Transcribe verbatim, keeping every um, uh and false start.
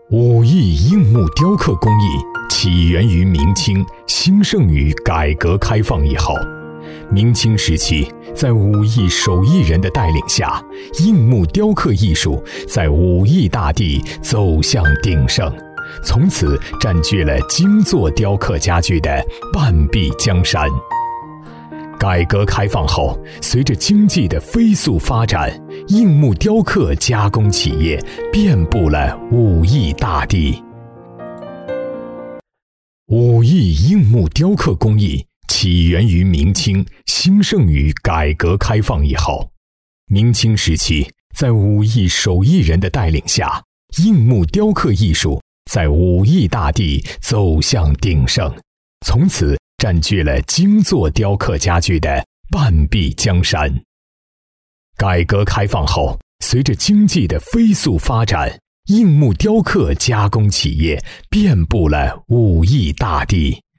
武艺硬木雕刻工艺起源于明清，兴盛于改革开放以后。明清时期，在武艺手艺人的带领下，硬木雕刻艺术在武艺大地走向鼎盛，从此占据了精作雕刻家具的半壁江山。改革开放后，随着经济的飞速发展，硬木雕刻加工企业遍布了武艺大地。武艺硬木雕刻工艺起源于明清，兴盛于改革开放以后。明清时期，在武艺手艺人的带领下，硬木雕刻艺术在武艺大地走向鼎盛，从此占据了精作雕刻家具的半壁江山。改革开放后，随着经济的飞速发展，硬木雕刻加工企业遍布了武艺大地。